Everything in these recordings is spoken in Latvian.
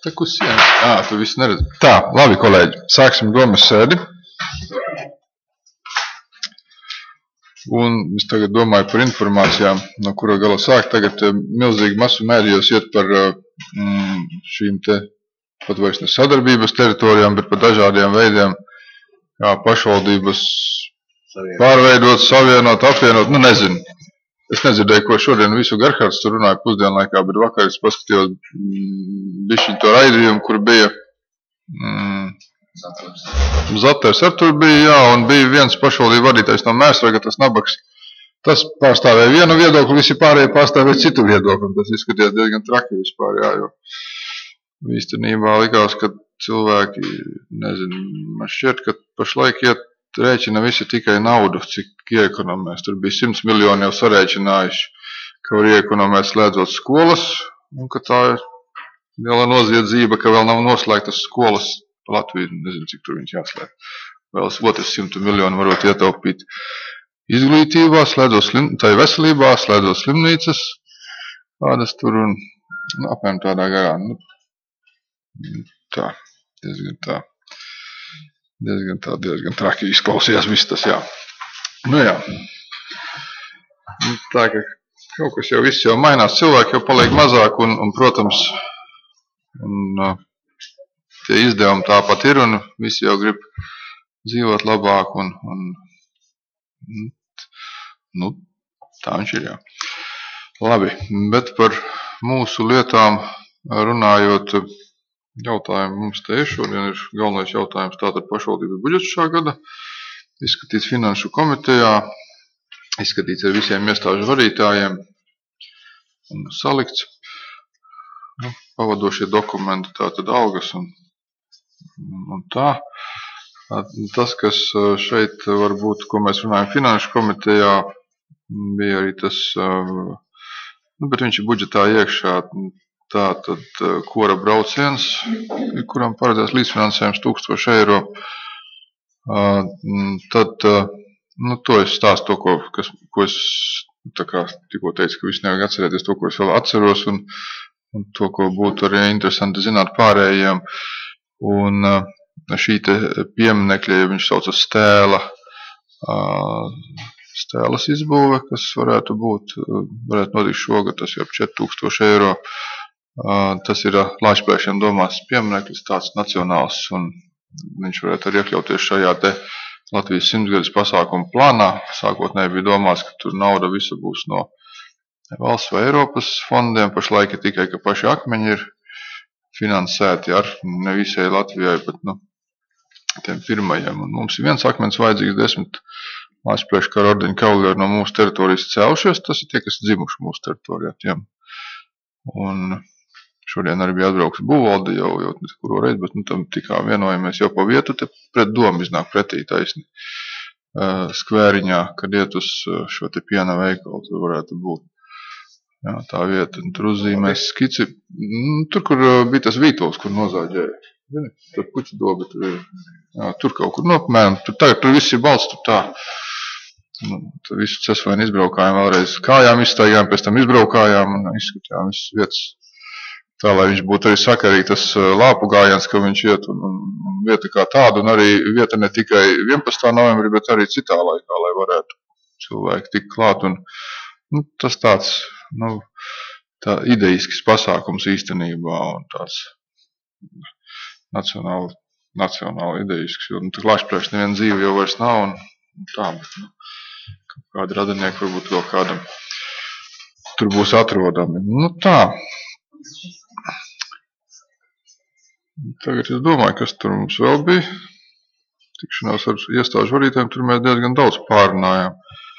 Te kus sienas? Tu visu neredzi. Tā, labi, kolēģi. Sāksim domas sēdi. Un es tagad domāju par informācijām, no kura gala sākt. Tagad milzīgi masu mēdījos iet par šīm te pat vairs ne sadarbības teritorijām, bet par dažādiem veidiem, kā pašvaldības pārveidot, savienot, apvienot, nezinu. Es nedzirdēju, ko šodien visu Gerhards tur runāja pusdienlaikā, bet vakar es paskatījos bišķiņ to raidījumu, kur bija Zaters ar tur bija, jā, un bija viens pašvaldību vadītājs no Mēsraga, tas Nabaks. Tas pārstāvēja vienu viedokli, visi pārējie pārstāvēja citu viedokli, tas izskatījās diezgan traki vispār, jā, jo īstenībā likās, ka cilvēki, nezinu, man šķiet, ka pašlaik rēķina visi tikai naudu, cik iekonomēs. Tur bija 100 miljoni jau sarēķinājuši, ka var iekonomēt slēdzot skolas, un ka tā ir liela noziedzība, ka vēl nav noslēgtas skolas Latviju, nezinu, cik tur viņas jāslēg. Vēl otrs 100 miljoni varot ietaupīt izglītībā, slēdzot tai veselībā, slēdzot slimnīcas, kādas tur un apmēram tādā garā. Tā, diezgan traki izklausījās viss tas, jā. Jā. Tā, ka kaut kas jau viss jau mainās, cilvēki jau paliek mazāk un protams, tie izdevumi tāpat ir un visi jau grib dzīvot labāk un tā viņš ir, jā. Labi, bet par mūsu lietām runājot, jautājumu mums te ir. Šodien ir galvenais jautājums tātad pašvaldības budžets šā gada. Izskatīts finanšu komitejā, izskatīts ar visiem iestāžu vadītājiem un salikts. Pavadošie dokumenti, tātad algas un tā. Tas, kas šeit varbūt, ko mēs runājam finanšu komitejā, bija arī tas, bet viņš ir budžetā iekšā. Tātad kora brauciens, kuram paredzēts līdzfinansējums 1000 eiro. Tad, to es stāstu to, ko es tā kā tikko teicu, ka viss nevajag atcerēties to, ko es vēl atceros, un to, ko būtu arī interesanti zināt pārējiem. Un šī te pieminekļa, ja viņš saucas stēlas izbūve, kas varētu notikt šogad, tas jau 4000 eiro. Tas ir Lāčplēšiem domāts piemineklis, tāds nacionāls, un viņš varētu arī iekļauties šajā te Latvijas 100-gadus pasākumu plānā. Sākotnēji bija domāts, ka tur nauda visa būs no valsts vai Eiropas fondiem. Pašlaik ir tikai, ka paši akmeņi ir finansēti ar ne visai Latvijai, bet tiem pirmajiem. Un mums ir viens akmens vajadzīgs, 10 Lāčplēšu kara ordeņu kavaleri no mūsu teritorijas cēlušies. Tas ir tie, kas dzimuši mūsu teritorijā tiem. Un šodien arī bija atbrauks būvvalde jau kuro reizi, bet tam tikā vienojamies jau pa vietu, te pret domu iznāk pretī taisni skvēriņā, kad iet uz šo te piena veikalu, tur varētu būt. Jā, tā vieta, tur uzzīmēs skici, tur, kur bija tas Vītols, kur nozāģēja. Tur puķu doba, tur ir, jā, tur kaut kur, apmēram, tur viss ir balsts, tur tā. Tad visu cesvaini izbraukājām vēlreiz kājām, izstaigājām, pēc tam izbraukājām un izskatījām visas vietas. Tā, lai viņš būtu arī sakarīgi tas lāpu gājiens, ka viņš iet un vieta kā tāda, un arī vieta ne tikai 11. novembrī, bet arī citā laikā, lai varētu cilvēki tikt klāt. Un, tas tāds, tā idejisks pasākums īstenībā un tāds nacionāli idejisks, jo Lāčplēšu neviena dzīve jau vairs nav un tā, bet kādi radinieki varbūt vēl kādam tur būs atrodami. Tā. Tagad es domāju, kas tur mums vēl bija. Tikšanās ar iestāžu vadītājiem, tur mēs diezgan daudz pārunājām.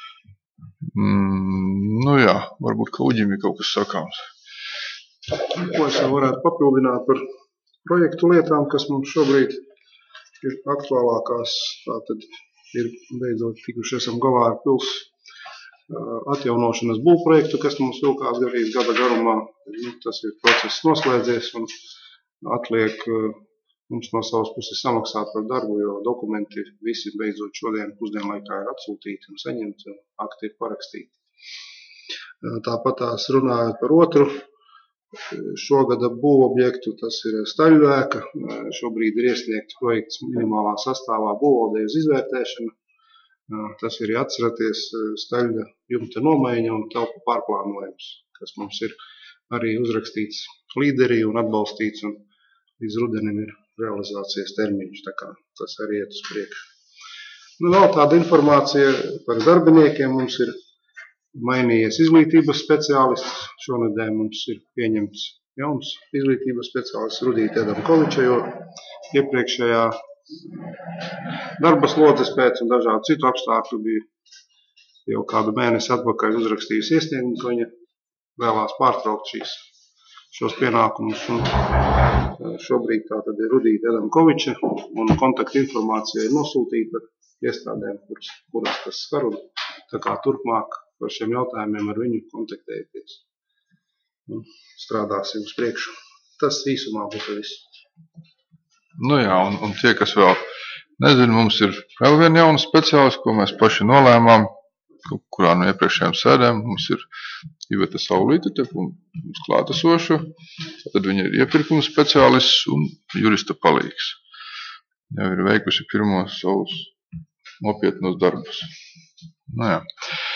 Jā, varbūt, ka Uģim ir kaut kas sakāms. Ko es varētu papildināt par projektu lietām, kas mums šobrīd ir aktuālākās. Tātad ir beidzot tikuši esam galā ar pils atjaunošanas būvprojektu, kas mums vilkās gada garumā. Tas ir process noslēdzies un atliek mums no savas puses samaksāt par darbu, jo dokumenti visi beidzot šodien pusdienlaikā ir atsūtīti un saņemti un akti ir parakstīti. Tāpat tās runājot par otru šogada būvobjektu, tas ir staļļēka. Šobrīd ir iesniegts projekts minimālā sastāvā būvvaldei uz izvērtēšanu. Tas ir, ja atceraties, staļļa jumta nomaiņa un telpu pārplānojums, kas mums ir arī uzrakstīts līderī un atbalstīts, un līdz rudenim ir realizācijas termiņš, tā kā tas arī iet uz priekšu. Vēl tāda informācija par darbiniekiem. Mums ir mainījies izglītības speciālists. Šonedēļ mums ir pieņemts jauns izglītības speciālists Rudīte Adamkoviča, jo iepriekšējā darba slodzes pēc un dažādu citu apstākļu bija jau kādu mēnesi atpakaļ uzrakstījusi iesniegumu, ka viņa vēlās pārtraukt šos pienākumus. Un šobrīd tā tad ir Rudīte Adamkoviča, un kontakta informācija ir nosūtīta iestādēm, kuras tas skar, un tā kā turpmāk par šiem jautājumiem ar viņu kontaktēties. Un strādāsim uz priekšu. Tas īsumā būtu viss. Nu jā, un tie, kas vēl nezinu, mums ir vēl viena jauna speciālista, ko mēs paši nolēmām, kurā no iepriekšējām sēdēm mums ir Iveta Saulīte, te mums klātesoša. Tad viņa ir iepirkuma speciālists un jurista palīgs. Jau ir veikusi pirmos savus nopietnos darbus. Nu jā.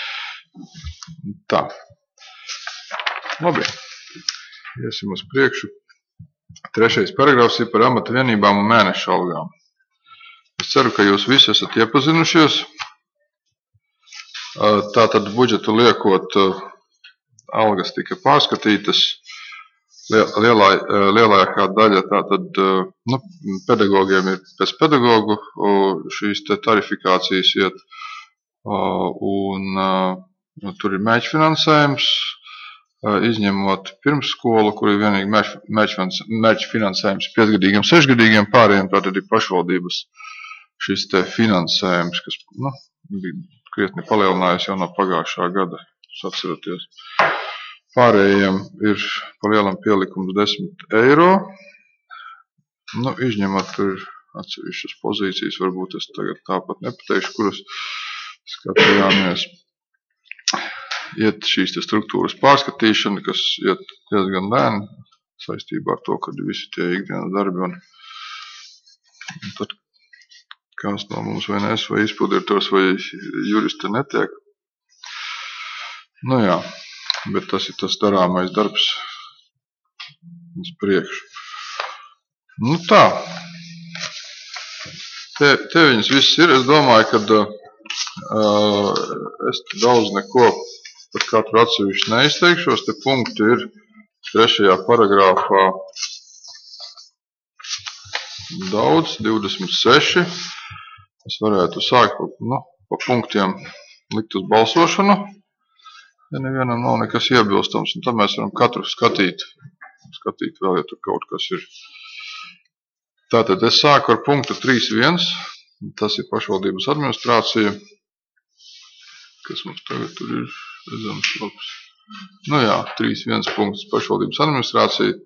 Tā. Labi. Iesim uz priekšu. 3. paragrāfs ir par amata vienībām un mēneša algām. Es ceru, ka jūs visi esat iepazinušies. Tātad budžetu liekot, algas tika pārskatītas. Lielākā daļa tātad, pedagogiem ir pēc pedagogu šīs te tarifikācijas iet, un tur ir mēģfinansējums, izņemot pirmsskolu, kur ir vienīgi mēģfinansējums 5-gadīgiem, 6-gadīgiem, pārējiem tātad ir pašvaldības šis te finansējums, kas bija krietni palielinājies jau no pagājušā gada, jūs atceraties. Pārējiem ir pa lielam pielikums 10 eiro. Izņemot tur atsevišķas pozīcijas, varbūt es tagad tāpat nepateikšu, kuras skatījāmies. Iet šīs te struktūras pārskatīšana, kas iet diezgan lēni saistībā ar to, kad visi tie ikdienas darbi un tad kāds no mums vai nes vai izpildietors vai juristi netiek. Nu jā, bet tas ir tas darāmais darbs uz priekšu. Nu tā, te viņas viss ir. Es domāju, ka es daudz neko par katru atsevišķi neizteikšos. Te punkti ir 3. paragrāfā daudz, 26. Es varētu sākt pa punktiem likt uz balsošanu, ja nevienam nav nekas iebilstams, un tad mēs varam katru skatīt vēl, ja tur kaut kas ir. Tātad es sāku ar punktu 3.1, tas ir pašvaldības administrācija, kas mums tagad tur ir redzams labs. Nu jā, 3.1 punkts pašvaldības administrācija.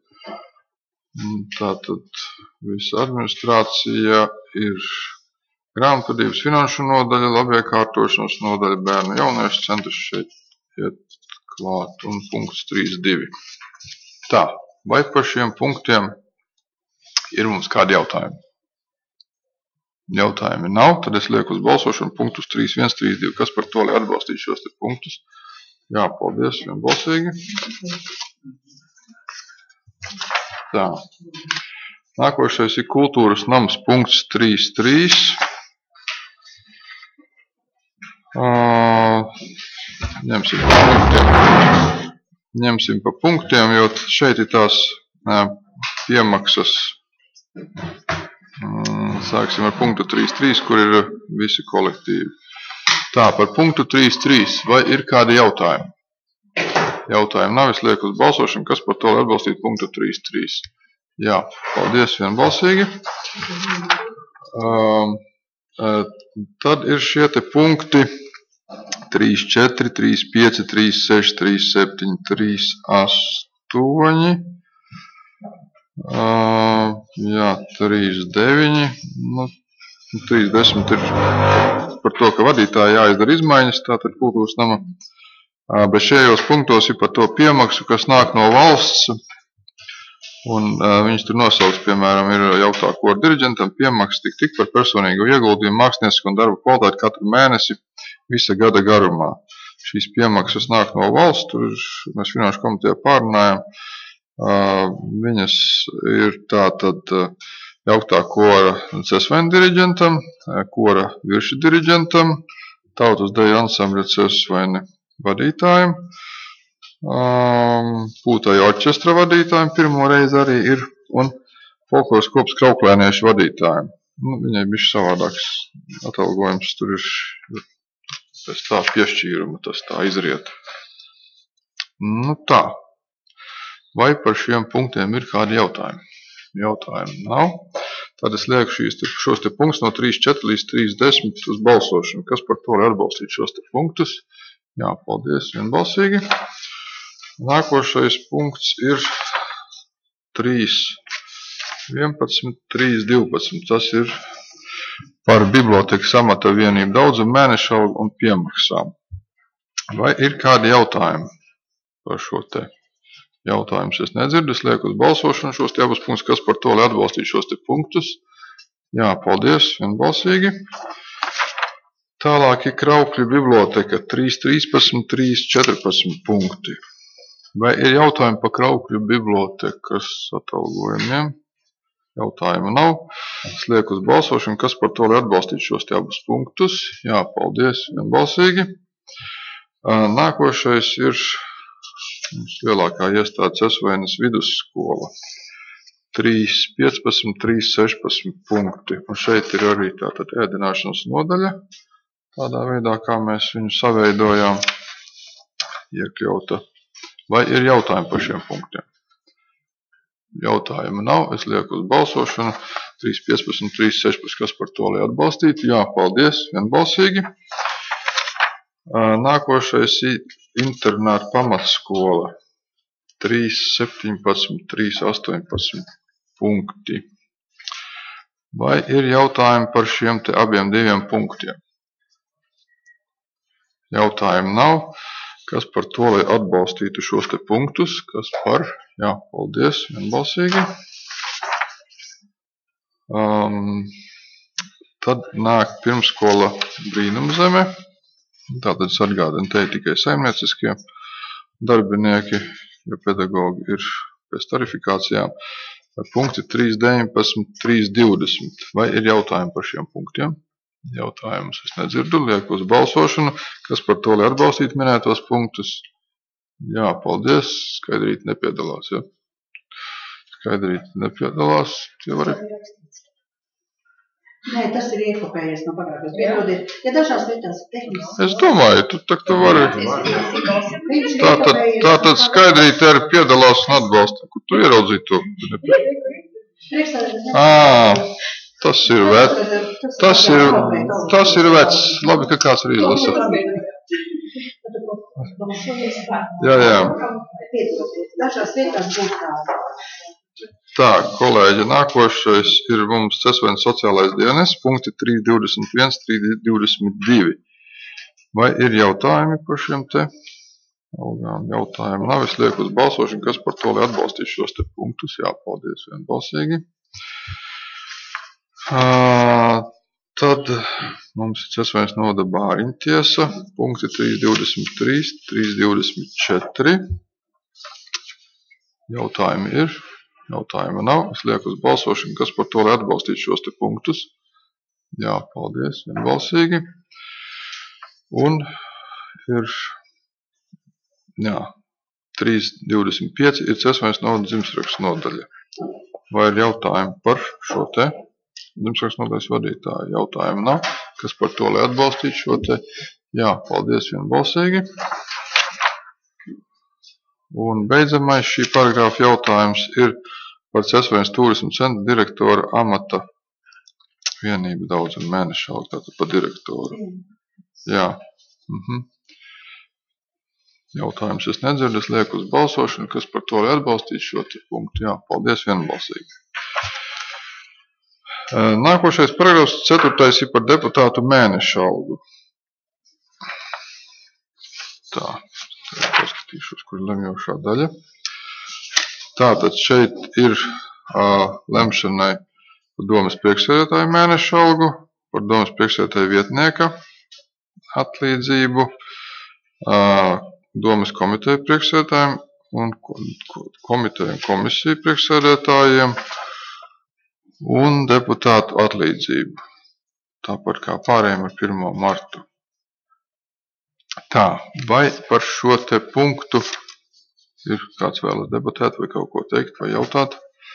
Tātad visa administrācija ir grāmatvedības finanšu nodaļa, labiekārtošanas nodaļa, bērnu jauniešu centrs šeit iet klāt un punkts 3.2. Tā, vai par šiem punktiem ir mums kādi jautājumi? Jautājumi nav, tad es lieku uz balsošanu punktus 3.1, 3.2. Kas par to, lai atbalstītu šos te punktus? Jā, paldies, vienbalsīgi. Tā. Nākošais ir kultūras nams punkts 3.3. Ņemsim pa punktiem, jo šeit ir tās piemaksas. Sāksim ar punktu 3.3, kur ir visi kolektīvi. Tā, par punktu 3.3. Vai ir kādi jautājumi? Jautājumi nav, es lieku uz balsošanu, kas par to, lai atbalstītu punktu 3.3. Jā, paldies, vienbalsīgi. Tad ir šie te punkti 3.4, 3.5, 3.6, 3.7, 3.8. Jā, 3.9. 3.10 ir par to, ka vadītāji jāizdara izmaiņas, tātad kultūras nama. Bet šajos punktos ir par to piemaksu, kas nāk no valsts, Un viņš tur nosauc, piemēram, ir jauktā kora diriģentam piemaksas tik par personīgo ieguldījumu māksliniecisku un darbu kvalitāti katru mēnesi visa gada garumā. Šīs piemaksas nāk no valsts, tur mēs finanšu komitejā pārunājam. Viņas ir tātad jauktā kora CESVN diriģentam, kora virši diriģentam, tautas deju ansambļa CESVN vadītājiem, pūtāju orķestra vadītājiem pirmo reizi arī ir un folkloras kopas krauklēniešu vadītājiem. Viņai bišķi savādāks atalgojums, tur ir pēc tā piešķīruma, tas tā izriet. Tā. Vai par šiem punktiem ir kādi jautājumi? Jautājumi nav. Tad es lieku šos te punktus no 3.4 līdz 3.10 uz balsošanu. Kas par to var atbalstīt šos te punktus? Jā, paldies, vienbalsīgi. Nākošais punkts ir 3.11, 3.12. Tas ir par bibliotekas amata vienību daudzumu, mēneša algu un piemaksām. Vai ir kādi jautājumi par šo te? Jautājumus es nedzirdu, es lieku uz balsošanu šos te abus punktus. Kas par to, lai atbalstītu šos te punktus? Jā, paldies, vienbalsīgi. Tālāk ir Kraukļu biblioteka 3.13, 3.14 punkti. Vai ir jautājumi par Kraukļu bibliotekas atalgojumiem? Jautājumu nav. Es lieku uz balsošanu, kas par to, lai atbalstītu šos te abus punktus. Jā, paldies, vienbalsīgi. Nākošais ir lielākā iestāde CESVN vidusskola. 3.15, 3.16 punkti. Un šeit ir arī tātad ēdināšanas nodaļa. Tādā veidā, kā mēs viņu saveidojām, iekļauta. Vai ir jautājumi par šiem punktiem? Jautājumu nav. Es lieku uz balsošanu. 3.15, 3.16, kas par to, lai atbalstītu? Jā, paldies, vienbalsīgi. Nākošais internāta pamatskola. 3.17, 3.18 punkti. Vai ir jautājumi par šiem te abiem diviem punktiem? Jautājumu nav. Kas par to, lai atbalstītu šos te punktus? Kas par? Jā, paldies, vienbalsīgi. Tad nāk pirmskola Brīnumzeme. Tātad es atgādinu, te ir tikai saimnieciskie darbinieki, jo pedagogi ir pēc tarifikācijām. Punkti 3.19, 3.20. Vai ir jautājumi par šiem punktiem? Jautājumus es nedzirdu, lieku uz balsošanu. Kas par to, lai atbalstītu minētos punktus? Jā, paldies. Skaidrīt nepiedalās. Ja? Skaidrīt nepiedalās. Nē, tas ir iekopējies no pagātnes. Piedodiet, ja dažās vietās ir tehniski. Es domāju, tu vari. Tātad Skaidrīt arī piedalās un atbalsta. Kur tu ieraudzīji to? Tas ir vecs. Tas ir vecs. Labi, ka kāds var izlasīt. Jā. Dažās vietās būs tāda. Tā, kolēģi, nākošais ir mums CESVN sociālais dienests, punkti 3.21, 3.22. Vai ir jautājumi par šiem te? Jautājumu nav, es lieku uz balsošanu, kas par to, lai atbalstītu šos te punktus. Jā, paldies, vienbalsīgi. Tad mums ir CESVN novada Bāriņtiesa, punkti 3.23, 3.24. Jautājumi ir? Jautājumu nav. Es lieku uz balsošanu, kas par to, lai atbalstītu šos te punktus. Jā, paldies, vienbalsīgi. Un ir, 3.25 ir CESVN novada dzimstrakstu nodaļa. Vai ir jautājumi par šo te dzimstrakstu nodaļas vadītāju? Jautājumu nav. Kas par to, lai atbalstītu šo te? Jā, paldies, vienbalsīgi. Un beidzamais šī paragrāfa jautājums ir par CESVN turismu centra direktora amata vienību daudzumu mēneša algu, tātad par direktoru. Jā. Jautājums es nedzirdu, es lieku uz balsošanu, kas par to, lai atbalstītu šo punktu. Jā, paldies, vienbalsīgi. Nākošais paragrāfs 4. ir par deputātu mēneša algu. Tā, paskatīšos, kur ir lemjošā daļa. Tātad šeit ir lemšanai par domas priekšsēdētāja mēneša algu, par domas priekšsēdētāja vietnieka atlīdzību, domas komiteju priekšsēdētājiem un komiteju un komisiju priekšsēdētājiem un deputātu atlīdzību. Tāpat kā pārējiem ar 1. martu. Tā, vai par šo te punktu ir kāds vēlas debatēt vai kaut ko teikt vai jautāt?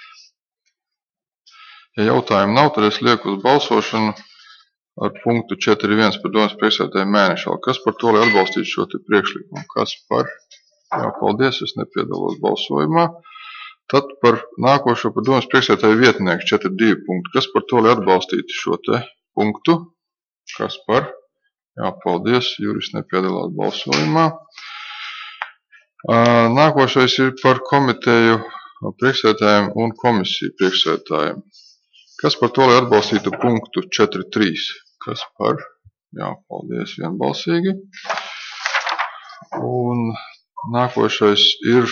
Ja jautājumu nav, tad es lieku uz balsošanu ar punktu 4.1 par domas priekšsēdētāja mēneša algu. Kas par to, lai atbalstītu šo te priekšlikumu? Kas par? Jā, paldies, es nepiedalos balsojumā. Tad par nākošo par domas priekšsēdētāja vietnieku 4.2 punktu. Kas par to, lai atbalstītu šo te punktu? Kas par? Jā, paldies, Juris nepiedalās balsojumā. Nākošais ir par komiteju priekšsēdētājiem un komisiju priekšsēdētājiem. Kas par to, lai atbalstītu punktu 4.3? Kas par? Jā, paldies, vienbalsīgi. Un nākošais ir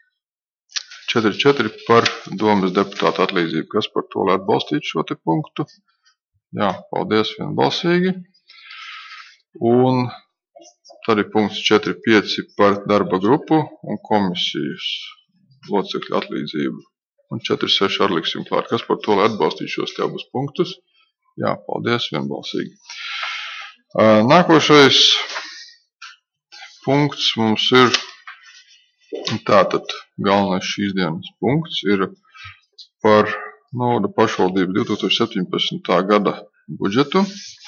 4.4 par domas deputātu atlīdzību. Kas par to, lai atbalstītu šo te punktu? Jā, paldies, vienbalsīgi. Un tad ir punkts 4.5 par darba grupu un komisijas locekļu atlīdzību. Un 4.6 atliksim klāt. Kas par to, lai atbalstītu šos te abus punktus? Jā, paldies, vienbalsīgi. Nākošais punkts mums ir tātad galvenais šīs dienas punkts ir par Novadā pašvaldību 2017. gada budžetu.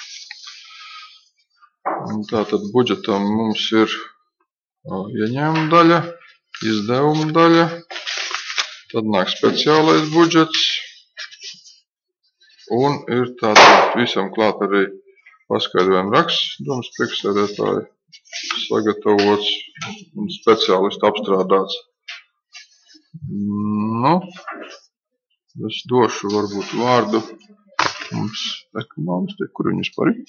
Un tātad budžetam mums ir ieņēmuma daļa, izdevuma daļa, tad nāk speciālais budžets un ir tātad visam klāt arī paskaidrojuma raksts, domas priekšsēdētāja sagatavots un speciālisti apstrādāts. Nu, es došu varbūt vārdu mums ekonomisti, kur viņus par ir?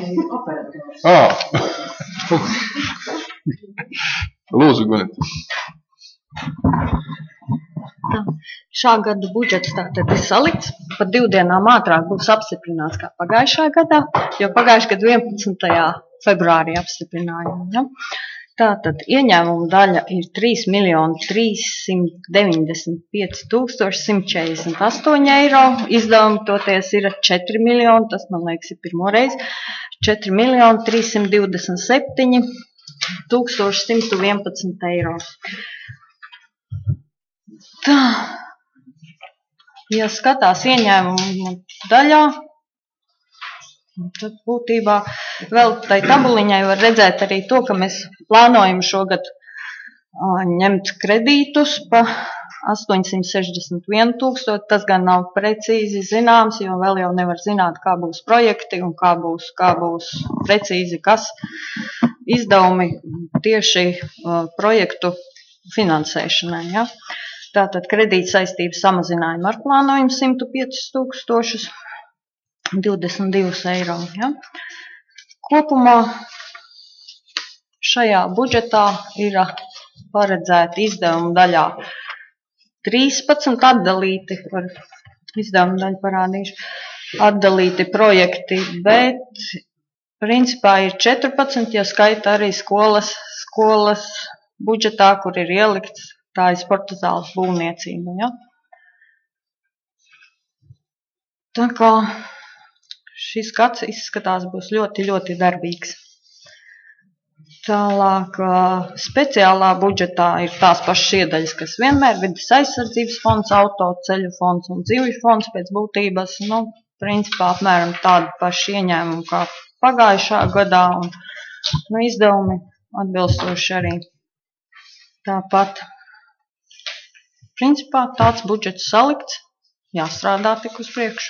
Lūdzu, Gunita. Šā gada budžets tātad ir salikts, pa 2 dienām ātrāk būs apstiprināts kā pagājušā gadā, jo pagājušā gada 11. februārī apstiprinājām. Ja? Tātad ieņēmuma daļa ir 3.395.148 eiro, izdevumi toties ir 4 miljoni, tas man liekas ir pirmoreiz, 4.327.111 eiro. Tā, ja skatās ieņēmumu daļā, tad būtībā vēl tai tabuliņai var redzēt arī to, ka mēs plānojam šogad ņemt kredītus pa 861 000. Tas gan nav precīzi zināms, jo vēl jau nevar zināt, kā būs projekti un kā būs precīzi, kas izdevumi tieši projektu finansēšanai. Ja? Tātad kredīt saistības samazinājuma ar plānojumu 105 022 eiro. Ja? Kopumā šajā budžetā ir paredzēti izdevumu daļā 13 atdalīti, par izdevumu daļu parādīšu, atdalīti projekti, bet principā ir 14, ja skaita arī skolas budžetā, kur ir ielikts tā ir sporta zāles būvniecība. Ja? Tā kā šis gads izskatās būs ļoti, ļoti darbīgs. Tālāk speciālā budžetā ir tās pašas iedaļas, kas vienmēr vides aizsardzības fonds, autoceļu fonds un dzīvju fonds pēc būtības, principā apmēram tādu pašu ieņēmumu kā pagājušā gadā un izdevumi atbilstoši arī tāpat. Principā tāds budžets salikts, jāstrādā tik uz priekšu.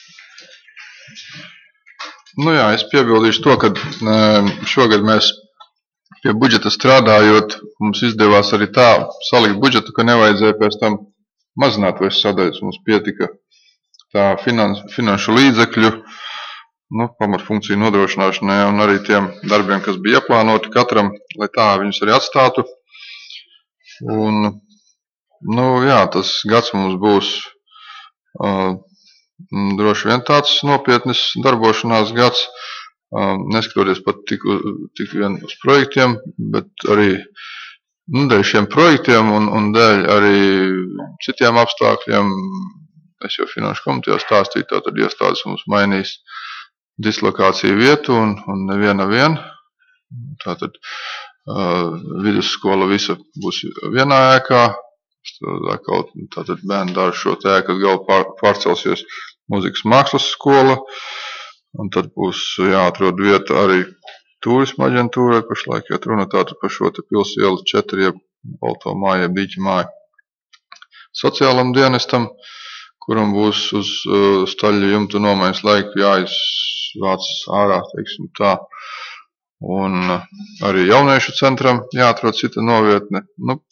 Jā, es piebildīšu to, ka šogad mēs pie budžeta strādājot, mums izdevās arī tā salikt budžetu, ka nevajadzēja pēc tam mazināt vairs sadaļas. Mums pietika tā finanšu līdzekļu, pamatfunkciju nodrošināšanai un arī tiem darbiem, kas bija ieplānoti katram, lai tā viņus arī atstātu. Un Jā, tas gads mums būs droši vien tāds nopietnis darbošanās gads, neskatoties pat tik vien uz projektiem, bet arī dēļ šiem projektiem un dēļ arī citiem apstākļiem. Es jau Finanšu komitejā stāstīju, tātad iestādes mums mainīs dislokāciju vietu un neviena vien. Tātad vidusskola visa būs vienā ēkā. Tātad bērnu dārza šo ēku galu pārcelsies mūzikas mākslas skola. Un tad būs jāatrod vieta arī turisma aģentūrai, pašlaik iet runa tātad par šo te Pils ielu 4, jeb balto māju, jeb dīķa māju. Sociālam dienestam, kuram būs uz staļļu jumtu nomaiņas laiku jāizvāc ārā, teiksim tā. Un arī jauniešu centram jāatrod cita novietne.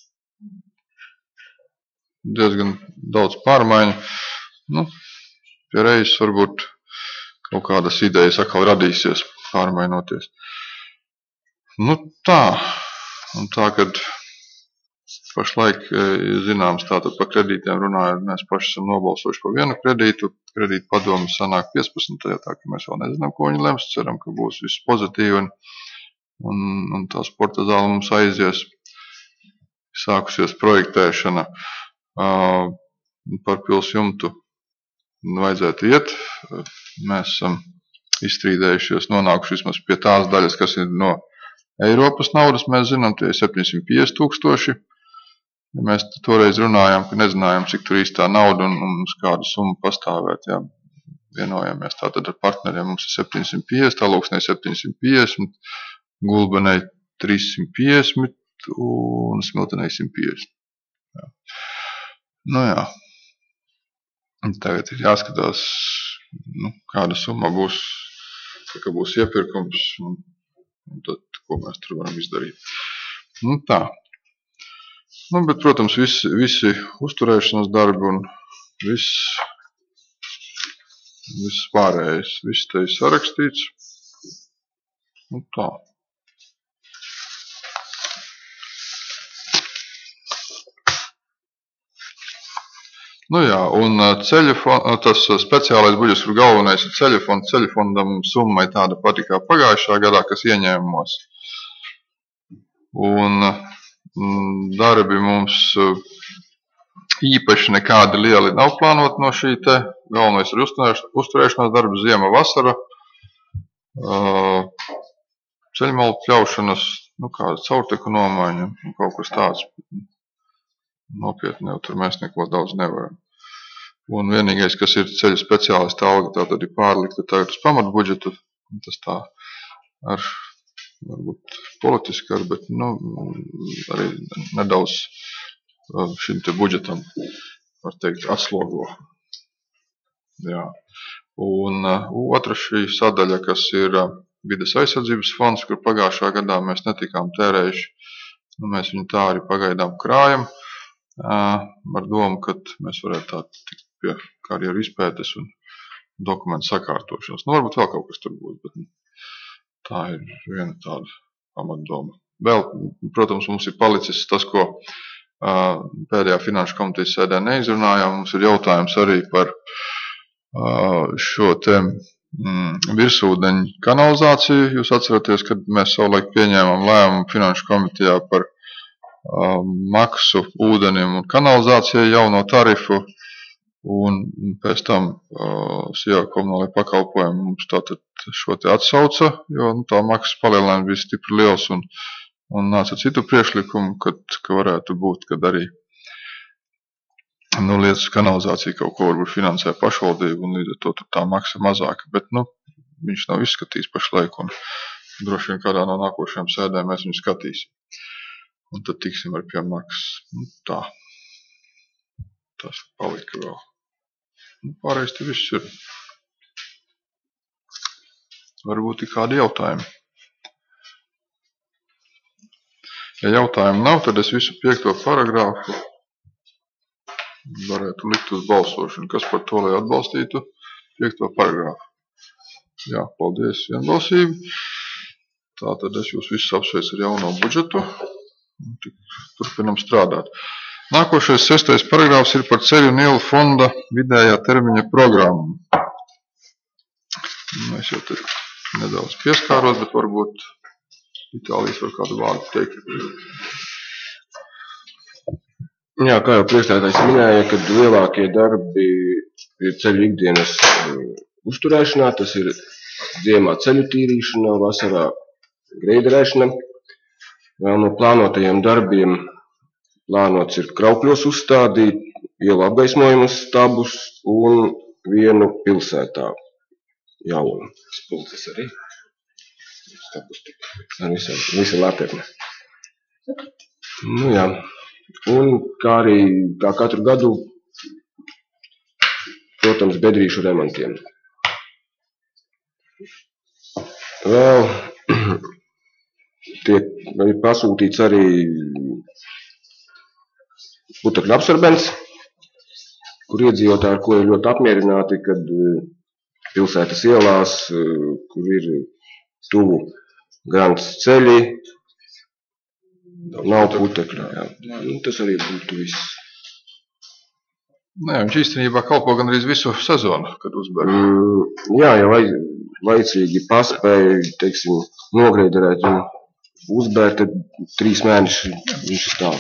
Diezgan daudz pārmaiņu. Pie reizes varbūt kaut kādas idejas atkal radīsies, pārmainoties. Tā. Un tā, kad pašlaik, zināms, tātad par kredītiem runājot, mēs paši esam nobalsojuši par vienu kredītu. Kredītu padomi sanāk 15. Tā, ka mēs vēl nezinām, ko viņi lems. Ceram, ka būs viss pozitīvi un tā sporta zāle mums aizies. Sākusies projektēšana par Pils jumtu. Vajadzētu iet. Mēs esam izstrīdējušies, nonākuši vismaz pie tās daļas, kas ir no Eiropas naudas. Mēs zinām, tie ir 750 000. Ja mēs toreiz runājām, ka nezinājām, cik tur īstā nauda un uz kādu summu pastāvēt. Jā. Vienojāmies tātad ar partneriem. Mums ir 750, Alūksnei 750, Gulbenei 350 un Smiltenei 150. Jā. Tagad ir jāskatās, kāda summa būs, ka būs iepirkums un tad, ko mēs tur varam izdarīt. Tā. Bet, protams, visi uzturēšanas darbi un viss pārējais, viss te ir sarakstīts. Tā. Un tas speciālais budžets, kur galvenais ir ceļu fonds. Ceļu fondam summa ir tāda pati kā pagājušā gadā, kas ieņēmumos. Un darbi mums īpaši nekādi lieli nav plānoti no šī te. Galvenais ir uzturēšanās darbi, ziema, vasara, ceļmalu pļaušanas, kāda caurteku nomaiņa, kaut kas tāds. Nopietni, jau tur mēs neko daudz nevaram. Un vienīgais, kas ir ceļu speciālista alga, tātad ir pārlikta tagad uz pamatbudžetu. Tas tā ar, varbūt politiski, bet arī nedaudz šim te budžetam, var teikt, atslogo. Jā. Un otra šī sadaļa, kas ir vides aizsardzības fonds, kur pagājušā gadā mēs netikām tērējuši. Mēs viņu tā arī pagaidām krājam. Ar domu, ka mēs varētu tā tikt pie karjeru izpētes un dokumentu sakārtošanas. Varbūt vēl kaut kas tur būs, bet tā ir viena tāda pamatdoma. Vēl, protams, mums ir palicis tas, ko pēdējā Finanšu komitejas sēdē neizrunājām. Mums ir jautājums arī par šo te virsūdeņu kanalizāciju. Jūs atceraties, kad mēs savulaik pieņēmām lēmumu Finanšu komitejā par maksu ūdenim un kanalizācijai jauno tarifu, un pēc tam SIA komunālajie pakalpojumi mums tātad šo te atsauca, jo tā maksas palielinājums bija stipri liels un nāca citu priekšlikumu, ka varētu būt, kad arī lietas kanalizācija kaut ko varbūt finansē pašvaldību un līdz ar to tā maksa mazāka, bet viņš nav izskatījis pašlaik un droši vien kādā no nākošajām sēdēm mēs viņu skatīsim. Un tad tiksim ar pie maksas. Tā. Tas palika vēl. Pārējais te viss ir. Varbūt ir kādi jautājumi. Ja jautājumu nav, tad es visu 5. paragrāfu varētu likt uz balsošanu. Kas par to, lai atbalstītu 5. paragrāfu? Jā, paldies, vienbalsīgi. Tātad es jūs visus apsveicu ar jauno budžetu. Turpinam strādāt. Nākošais 6. paragrāfs ir par ceļu un ielu fonda vidējā termiņa programmu. Es jau te nedaudz pieskāros, bet varbūt Vitālijs var kādu vārdu teikt. Jā, kā jau priekšstādājs minēja, kad lielākie darbi ir ceļu ikdienas uzturēšanā, tas ir ziemā ceļu tīrīšana, vasarā greiderēšana. Vēl no plānotajiem darbiem plānots ir Kraukļos uzstādīt, ielu apgaismojumus stabus un vienu pilsētā jaunu. Spulces arī. Stabus ar visu laterne. Nu jā. Un kā arī, kā katru gadu, protams, bedrīšu remontiem. Vēl tiek pasūtīts arī putekļu absorbents, kur iedzīvotāji, ar ko ir ļoti apmierināti, kad pilsētas ielās, kur ir tuvu grants ceļi, nav putekļu. Tas arī būtu viss. Nē, viņš īstenībā kalpo gan arī visu sezonu, kad uzber. Jā, ja laicīgi paspēja, teiksim, nogreiderēt un uzbērt, tad 3 mēneši viņš stāv.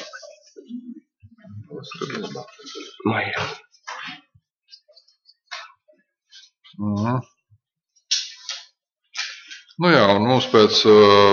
Maijā. Nu jā, un mums pēc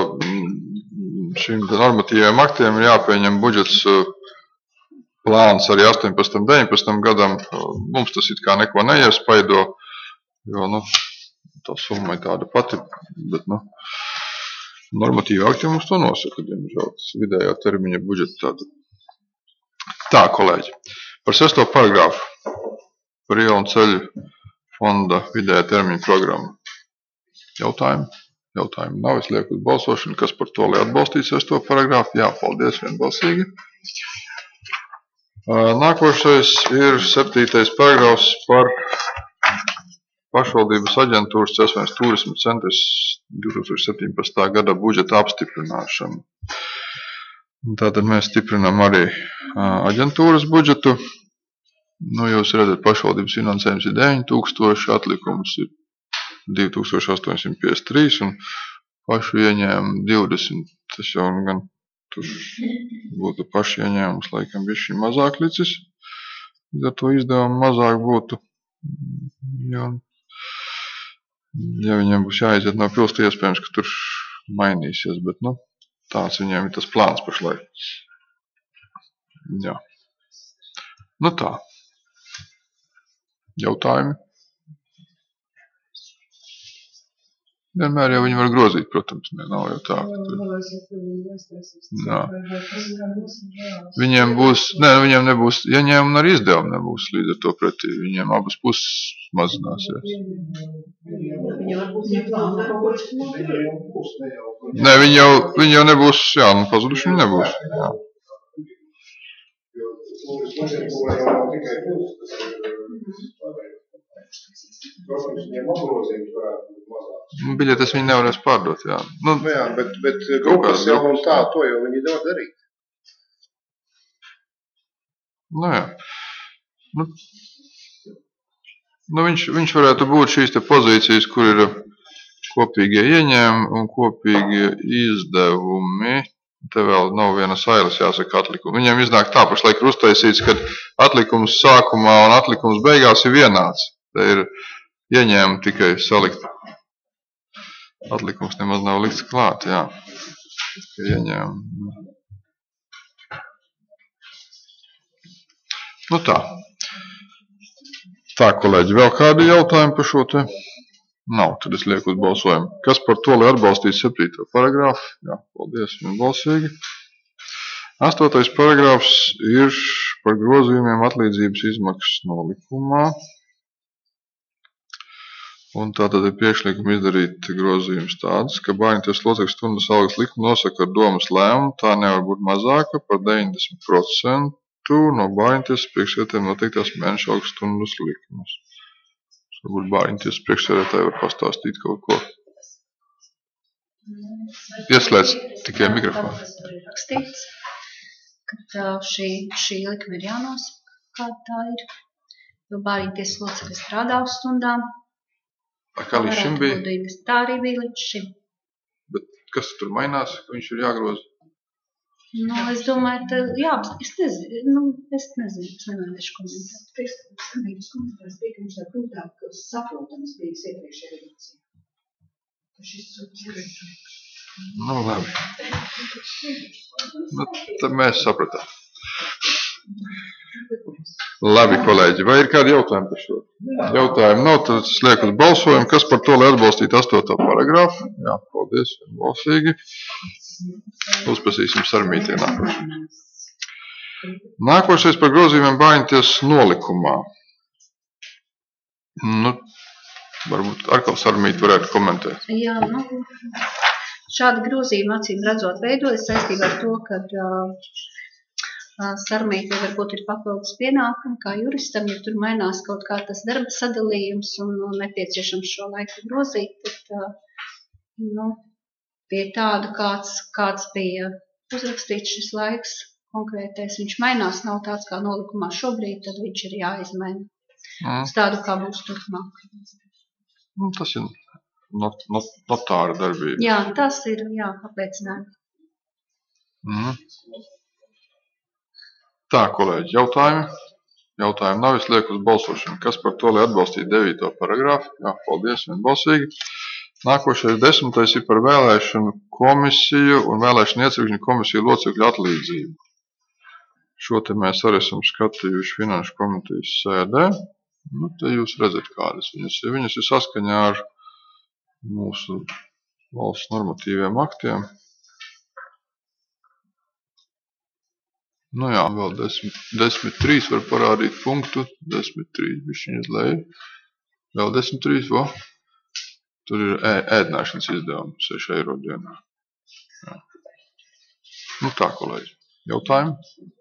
šīm normatīviem aktiem ir jāpieņem budžets plāns arī 18. 19. gadam. Mums tas it kā neko neiespaido, jo, tā summa ir tāda pati, bet, normatīvi akti mums to nosaka, diemžēl, tas vidējā termiņa budžeta tāda. Tā, kolēģi, par 6. paragrāfu, par ielu un ceļu fonda vidējā termiņa programmu. Jautājumu nav, es lieku uz balsošanu, kas par to, lai atbalstītu 6. paragrāfu. Jā, paldies, vienbalsīgi. Nākošais ir 7. paragrāfs par pašvaldības aģentūras Celsvaines turisma centrs 2017. gada budžeta apstiprināšanu. Tātad mēs stiprinām arī aģentūras budžetu. Jūs redzat, pašvaldības finansējums ir 9000, atlikums ir 2853 un pašu ieņēmumu 20. Tas jau gan tur būtu pašu ieņēmums, laikam bišķi mazāk licis. Līdz ar to izdevumu mazāk būtu. Ja viņiem būs jāiziet no pilsētas, iespējams, ka tur mainīsies, bet tāds viņiem ir tas plāns pašlaik. Jā. Tā. Jautājumi? Vienmēr jau viņi var grozīt, protams, nav jau tā. Viņiem būs, viņiem nebūs ieņēmumi un arī izdevumi nebūs līdz ar to pretī. Viņiem abas puses mazināsies. Viņi jau nebūs, pazuduši viņi nebūs. Jā. Biļetes viņi nevarēs pārdot, jā. Bet grupas jau un tā, to jau viņi var darīt. Viņš varētu būt šīs te pozīcijas, kur ir kopīgie ieņēmumi un kopīgie izdevumi. Te vēl nav viena sailes jāsaka atlikumi. Viņiem iznāk tā pašlaik ir uztaisīts, ka atlikums sākumā un atlikums beigās ir vienāds. Te ir ieņēmumi tikai salikt. Atlikums nemaz nav likts klāt, jā. Ieņēmumi. Tā. Tā, kolēģi, vēl kādi jautājumi par šo te? Nav, tad es lieku uz balsojumu. Kas par to, lai atbalstītu 7. paragrāfu? Jā, paldies, vienbalsīgi. 8. paragrāfs ir par grozījumiem atlīdzības izmaksas nolikumā. Un tātad ir priekšlikumi izdarīt grozījumus tādus, ka bārņu locekļu stundas algas likuma nosaka ar domas lēmumu, tā nevar būt mazāka par 90% no bārņu priekšsēdētājiem noteiktās mēneša algas stundas likumus. Varbūt bārņu priekšsēdētāji var pastāstīt kaut ko. Ieslēdz tikai mikrofonu. Rakstīts, kad šī likme ir jānosaka, kāda tā ir. Jo bērniņu tiesas locekļi strādā uz stundām. Kā līdz šim bija? Tā arī bija līdz šim. Bet kas tur mainās, ka viņš ir jāgroza? Es domāju, es nezinu, es nevarēšu komentēt. Sabiedrības komentārs bija, ka viņš tā grūtāk saprotams bija iepriekšējā redakcijā. Labi. Tad mēs sapratām. Labi, kolēģi, vai ir kādi jautājumi par šo? Jautājumi nav, tad es lieku uz balsojumu. Kas par to, lai atbalstītu 8. paragrāfu? Jā, paldies, balsīgi. Uzprasīsim Sarmītē nākošais. Nākošais par grozījumiem Bāriņtiesas nolikumā. Varbūt atkal Sarmīte varētu komentēt. Jā, šādi grozījumi acīm redzot veidojas saistībā ar to, ka Sarmīte varbūt ir papildus pienākumi kā juristam, ja tur mainās kaut kā tas darba sadalījums un nepieciešams šo laiku grozīt, tad pie tāda, kāds bija uzrakstīts šis laiks konkrētais, viņš mainās, nav tāds kā nolikumā šobrīd, tad viņš ir jāizmaina. Uz tādu, kā būs turpmāk. Tas ir notāra darbība. Jā, tas ir, apliecinājumi. Tā, kolēģi, jautājumi? Jautājumi nav, es lieku uz balsošanu. Kas par to, lai atbalstītu 9. paragrāfu? Jā, paldies, vienbalsīgi. Nākošais 10. ir par vēlēšanu komisiju un vēlēšanu iecirkņu komisiju locekļu atlīdzību. Šo te mēs arī esam skatījuši Finanšu komitejas sēdē. Te jūs redzat, kādas viņas ir saskaņā ar mūsu valsts normatīviem aktiem. Vēl 10.3 var parādīt punktu. 10.3 bišķiņ uz leju. Vēl 10.3, Tur ir ēdināšanas izdevumi 6 eiro dienā. Tā, kolēģi. Jautājumi?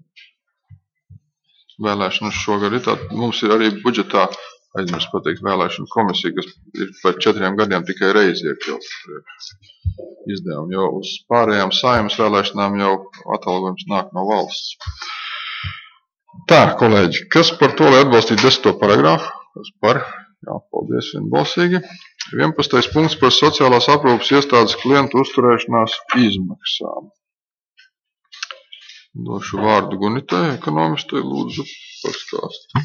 Vēlēšanas šogad ir tāda. Mums ir arī budžetā, aizmirst pateikt, vēlēšana komisija, kas ir par 4 gadiem tikai reizi iekļaut izdevumi, jo uz pārējām Saeimas vēlēšanām jau atalgojums nāk no valsts. Tā, kolēģi, kas par to, lai atbalstītu 10. paragrāfu? Kas par? Jā, paldies, vienbalsīgi. 11. punkts par sociālās aprūpes iestādes klientu uzturēšanās izmaksām. Došu vārdu Gunitai, ekonomistai, lūdzu pastāst.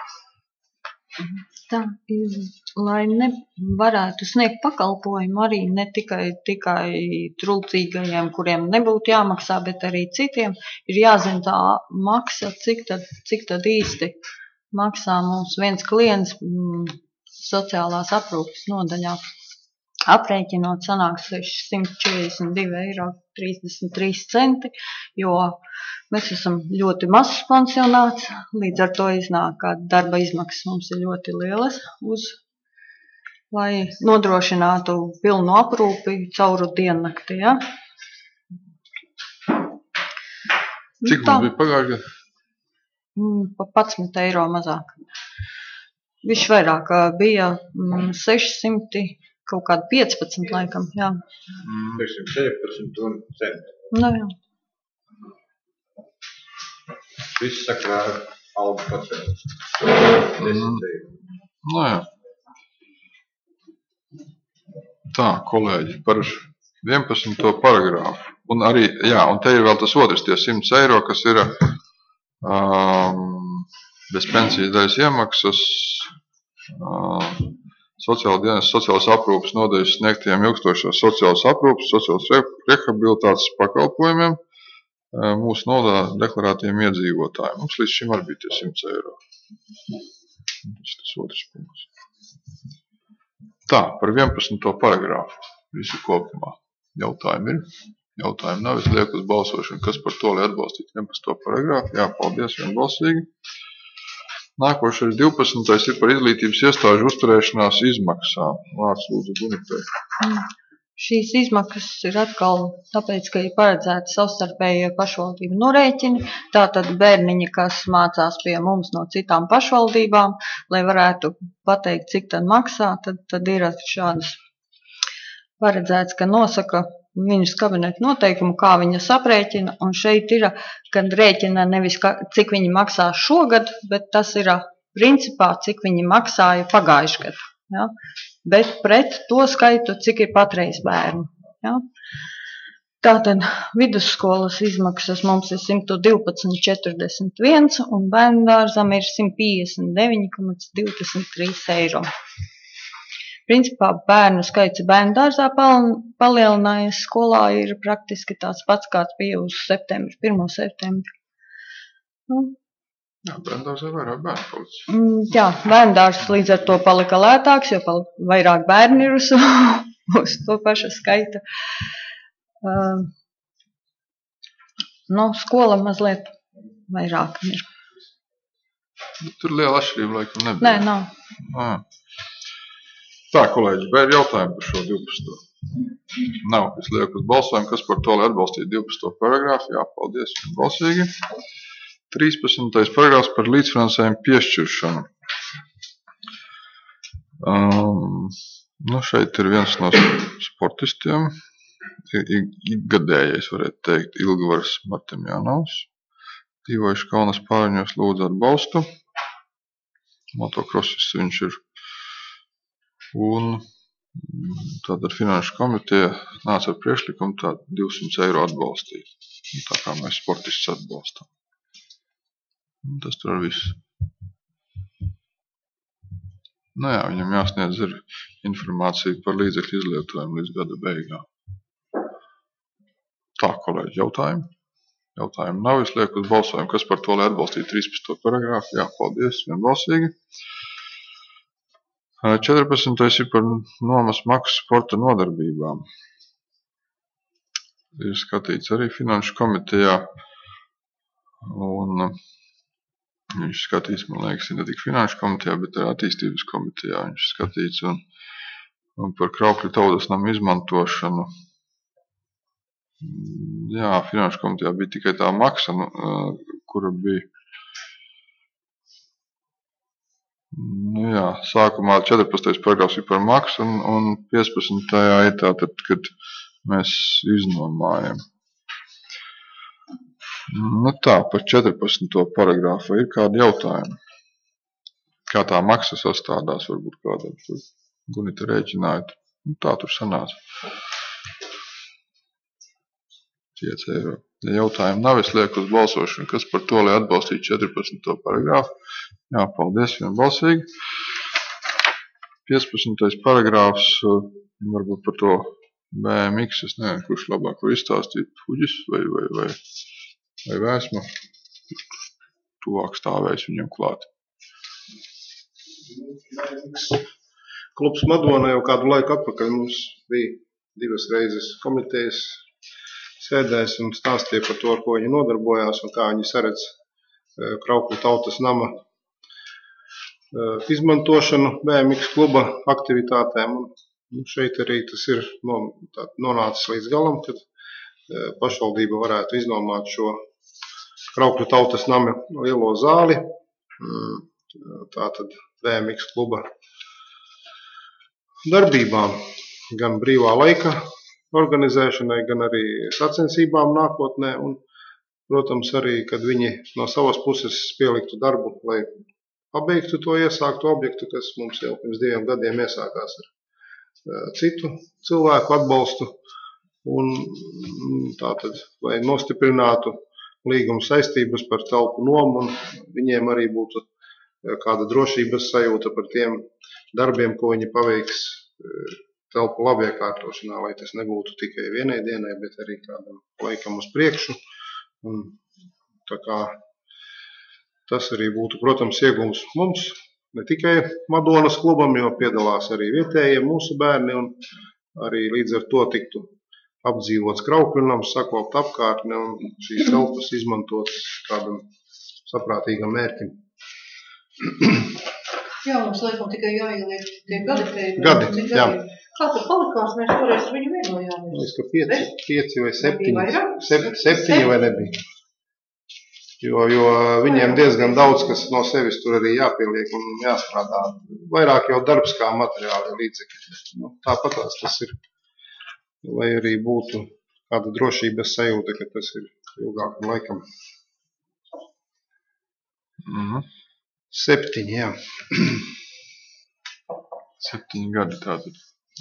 Tā ir, lai nevarētu sniegt pakalpojumu arī ne tikai trūcīgajiem, kuriem nebūtu jāmaksā, bet arī citiem, ir jāzina tā maksa, cik tad īsti maksā mums viens klients sociālās aprūpes nodaļā. Aprēķinot sanāk 642,33 eiro, jo mēs esam ļoti mazs pansionāts, līdz ar to iznāk, ka darba izmaksas mums ir ļoti lielas, lai nodrošinātu pilnu aprūpi cauru diennakti. Ja? Cik mums bija pagājušajā gadā? Pa 11 eiro mazāk. Viņš vairāk bija 600, kaut kādi 15 laikam, jā. 617 un centi. Jā. Viss sakrā ar algu pacēlu. 10 eiro. Jā. Tā, kolēģi, par 11. paragrāfu. Un arī, un te ir vēl tas otrs, tie 100 eiro, kas ir bez pensijas daļas iemaksas, sociālās aprūpes nodaļas sniegtiem ilgstošās sociālās aprūpes, sociālās rehabilitātes pakalpojumiem mūsu nodā deklarētiem iedzīvotājiem. Mums līdz šim arī bija tie 100 eiro. Tas otrs punkts. Tā, par 11. paragrāfu visu kopumā. Jautājumi ir? Jautājumi nav, es lieku uz balsošanu. Kas par to, lai atbalstītu 11. paragrāfu? Jā, paldies, vienbalsīgi. Nākošais 12. ir par izglītības iestāžu uzturēšanās izmaksām. Vārds lūdzu Gunitai. Šīs izmaksas ir atkal tāpēc, ka ir paredzēta savstarpējie pašvaldību norēķini. Tātad bērniņi, kas mācās pie mums no citām pašvaldībām, lai varētu pateikt, cik tad maksā, tad ir šādas paredzēts, ka nosaka viņas kabineta noteikumu, kā viņa aprēķina, un šeit ir, kad rēķina nevis, cik viņi maksā šogad, bet tas ir principā, cik viņi maksāja pagājuši gadu. Ja? Bet pret to skaitu, cik ir patreiz bērnu. Ja? Tātad vidusskolas izmaksas mums ir 112,41 un bērndārzam ir 159,23 eiro. Principā bērnu skaits bērndārzā palielinājies, skolā ir praktiski tāds pats, kāds bija uz 1. septembri. Jā, bērndārzā vairāk bērnu palicis. Jā, bērndārs līdz ar to palika lētāks, jo vairāk bērni ir uz to paša skaita. Skola mazliet vairāk ir. Tur liela atšķirība laikam nebija. Nē, nav. Tā, kolēģi, vēl jautājumi par šo 12. Nav, es lieku uz balsojumu, kas par to, lai atbalstītu 12. paragrāfu. Jā, paldies, balsīgi. 13. paragrāfs par līdzfinansējumu piešķiršanu. Šeit ir viens no sportistiem. Ikgadējais, varētu teikt, Ilgvars Martimjanovs. Dzīvojuši Kaunas Pārņos, lūdzu atbalstu. Motokrosis viņš ir. Un tātad Finanšu komiteja nāca ar priekšlikumu tādu 200 eiro atbalstīt. Tā kā mēs sportistus atbalstam. Tas tur ar visu. Viņam jāsniedz ir informācija par līdzekļu izlietojumu līdz gada beigām. Tā, kolēģi, jautājumi? Jautājumu nav, es lieku uz balsojumu, kas par to, lai atbalstītu 13. paragrāfu. Jā, paldies, vienbalsīgi. 14. ir par nomas maksu sporta nodarbībām. Ir skatīts arī Finanšu komitejā. Un viņš skatīs, man liekas, ne tik Finanšu komitejā, bet arī attīstības komitejā viņš skatīts. Un par Kraukļu tautas namu izmantošanu. Jā, Finanšu komitejā bija tikai tā maksa, kura bija. Sākumā 14. paragrāfs ir par maksu un 15. ir tātad, kad mēs iznomājam. Par 14. paragrāfu ir kādi jautājumi. Kā tā maksa sastādās, varbūt kādam tur Gunita rēķinājot. Tā tur sanāca. 5 eiro. Ja jautājumu nav, es lieku uz balsošanu, kas par to, lai atbalstītu 14. paragrāfu. Jā, paldies, vienbalsīgi. 15. paragrāfs, varbūt par to BMX, es nezinu, kurš labāk var izstāstīt, Fuģis vai Vēsma. Tuvāk stāvēs viņam klāt. Klubs Madona jau kādu laiku atpakaļ mums bija 2 reizes komitejas sēdēs un stāstīja par to, ar ko viņi nodarbojās un kā viņi saredz Kraukļu tautas nama izmantošanu BMX kluba aktivitātēm. Un šeit arī tas ir nonācis līdz galam, kad pašvaldība varētu iznomāt šo Kraukļu tautas nama lielo zāli. Tātad BMX kluba darbībām, gan brīvā laika organizēšanai, gan arī sacensībām nākotnē. Un, protams, arī, kad viņi no savas puses pieliktu darbu, lai pabeigtu to iesāktu objektu, kas mums jau pirms 2 gadiem iesākās ar citu cilvēku atbalstu. Un tātad, lai nostiprinātu līguma saistības par telpu nomu, un viņiem arī būtu kāda drošības sajūta par tiem darbiem, ko viņi paveiks telpu labiekārtošanā, lai tas nebūtu tikai vienai dienai, bet arī kādam laikam uz priekšu. Un tā kā tas arī būtu, protams, iegums mums, ne tikai Madonas klubam, jo piedalās arī vietējie mūsu bērni, un arī līdz ar to tiktu apdzīvots Kraukļu nams, sakopt apkārtne un šīs telpas izmantotas kādam saprātīgam mērķim. Jā, mums laikam tikai jāieliek tie gadi. Gadi, jā. Kā tur palikās, mēs toreiz ar viņu vienojāmies? Es ka 5 vai 7 vai nebija. Jo viņiem diezgan daudz, kas no sevis tur arī jāpieliek un jāstrādā. Vairāk jau darbs kā materiāli līdzekļi. Tāpat tas ir lai arī būtu kāda drošības sajūta, ka tas ir ilgākam laikam. 7, jā. 7 gadi tātad.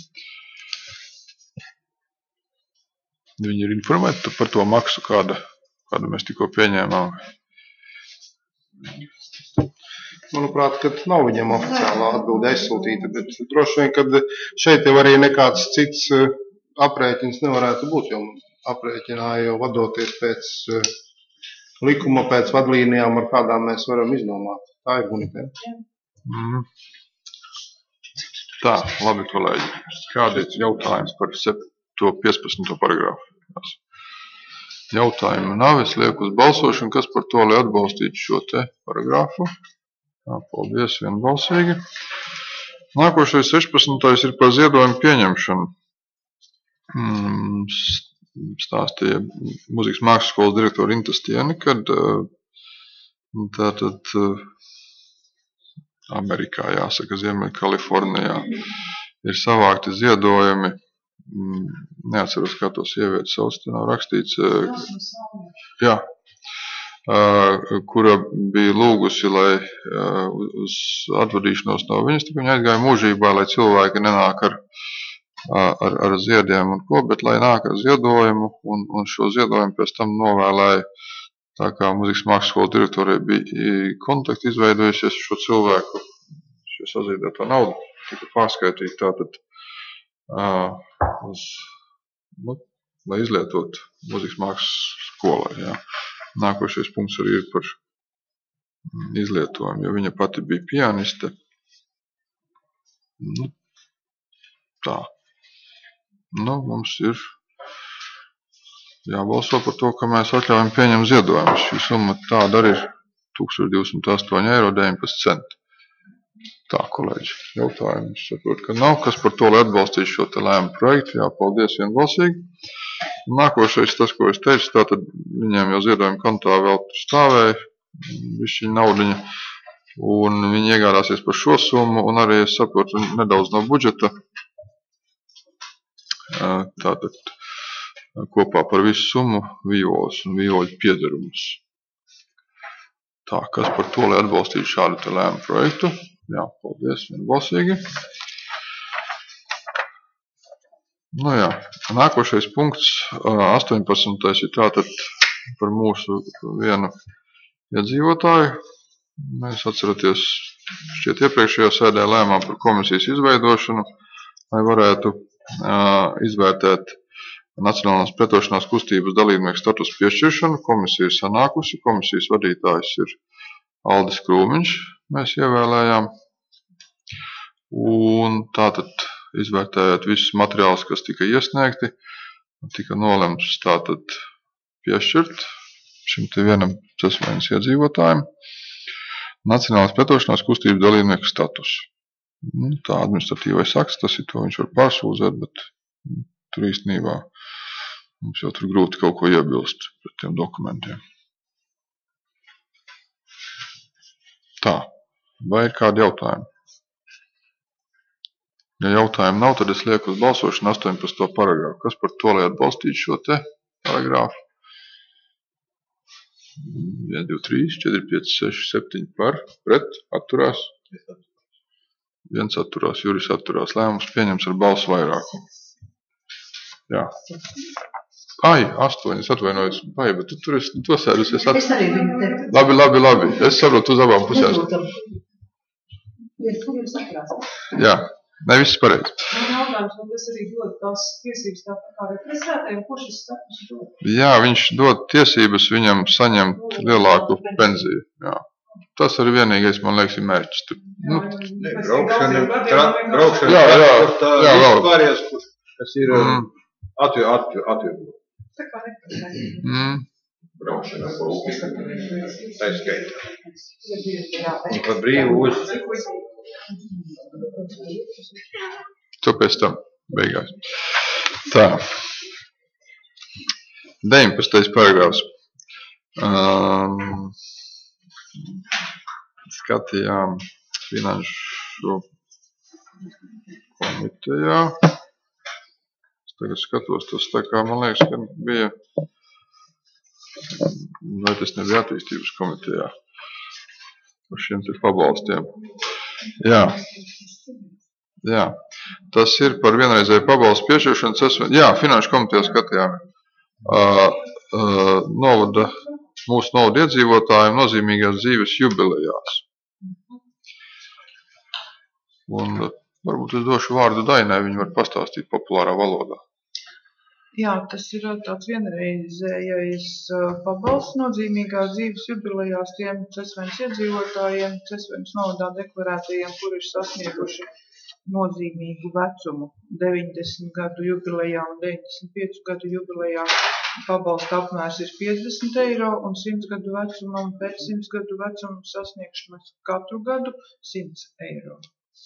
Viņi ir informēti par to maksu, kādu mēs tikko pieņēmām. Manuprāt, ka nav viņam oficiālā atbilde aizsūtīta, bet droši vien, kad šeit jau arī nekāds cits aprēķins nevarētu būt, jo aprēķināja jau vadoties pēc likuma, pēc vadlīnijām, ar kādām mēs varam izdomāt. Tā ir bonitēta. Tā, labi, kolēģi. Kādi ir jautājumi par 15. paragrāfu? Jautājumu nav, es lieku uz balsošanu, kas par to, lai atbalstītu šo te paragrāfu. Jā, paldies, vienbalsīgi. Nākošais 16. ir par ziedojumu pieņemšanu. Stāstīja Mūzikas mākslas skolas direktora Inta Stieni, kad tātad Amerikā, jāsaka, Ziemeļkalifornijā ir savākti ziedojumi. Neatceros, kā to sievieti sauc, te nav rakstīts. Jā. Kura bija lūgusi, lai uz atvadīšanos no viņas, tad viņa aizgāja mūžībā, lai cilvēki nenāk ar ziediem un ko, bet lai nāk ar ziedojumu, un šo ziedojumu pēc tam novēlēja, tā kā Mūzikas mākslas skolas direktorai bija kontakti izveidojusies šo cilvēku, šo saziedēto naudu, tika pārskaitīti tātad, lai izlietotu Mūzikas mākslas skolai, jā. Nākošais punkts arī ir par izlietojumu, jo viņa pati bija pianiste. Tā. Mums ir jābalso par to, ka mēs atļaujam pieņemt ziedojumus. Šī summa tāda arī ir 1208,19 €. Tā, kolēģi, jautājums saprot, ka nav. Kas par to, lai atbalstītu šo te lēmumu projektu? Jā, paldies, vienbalsīgi. Nākošais tas, ko es teicu, tātad viņiem jau ziedojuma kontā vēl stāvēja višķiņa naudiņa, un viņi iegādāsies par šo summu, un arī es saprotu nedaudz no budžeta, tātad kopā par visu summu violas un vioļu piedarumus. Tā, kas par to, lai atbalstītu šādu te lēmumu projektu? Jā, paldies, vienbalsīgi. Jā, nākošais punkts, 18. ir tātad par mūsu vienu iedzīvotāju. Mēs atceraties, šķiet iepriekšējā sēdē lēmām par komisijas izveidošanu, lai varētu izvērtēt Nacionālās pretošanās kustības dalībnieku statusu piešķiršanu. Komisija ir sanākusi, komisijas vadītājs ir Aldis Krūmiņš, mēs ievēlējām. Un tātad izvērtējot visus materiālus, kas tika iesniegti, tika nolemts tātad piešķirt šim te vienam sasvainas iedzīvotājiem Nacionālās pretošanās kustības dalībnieku statusu. Tā administratīvais akts, tas ir to viņš var pārsūdzēt, bet tur īstenībā mums jau tur grūti kaut ko iebilst pret tiem dokumentiem. Tā, vai ir kādi jautājumi? Ja jautājumu nav, tad es lieku uz balsošanu 18. paragrāfu. Kas par to, lai atbalstītu šo te paragrāfu? 1, 2, 3, 4, 5, 6, 7 par, pret, atturās. 1 atturās, Juris atturās. Lēmums pieņems ar balsu vairākumu. Jā. 8, es atvainojos. Bet tu tur esi to sēdusies. Es arī biju te. Labi. Es saprotu uz abām pusēs. Jā. Ne, viss pareizi. Jautājums, un tas arī dod tās tiesības tāpat kā represētājiem, ko šis status dod? Jā, viņš dod tiesības viņam saņemt lielāku pensiju. Jā. Tas arī vienīgais, man liekas, ir mērķis. Braukšana, vispārējais, kas ir atvieglot. Tā kā represētājiem. Braukšana pa upes, tā skaitā. Un pa brīvu uz... To pēc tam beigās. Tā. 19. paragrāfs. Skatījām finanšu komitejā. Tagad skatos, tas tā kā, man liekas, ka bija, vai tas nebija attīstības komitejā par šiem te pabalstiem. Jā, tas ir par vienreizēju pabalstu piešķiršanu. Jā, finanšu komitejā skatījām. Mūsu novada iedzīvotājiem nozīmīgās dzīves jubilejās. Un varbūt es došu vārdu Dainai, viņa var pastāstīt populārā valodā. Jā, tas ir tāds vienreizējais pabalsts nozīmīgās dzīves jubilejās tiem Cesvenes iedzīvotājiem, Cesvenes novadā deklarētajiem, kuri ir sasnieguši nozīmīgu vecumu. 90 gadu jubilejā un 95 gadu jubilejā pabalsta apmērs ir 50 eiro un 100 gadu vecumam, pēc 100 gadu vecuma sasniegšanas katru gadu 100 eiro.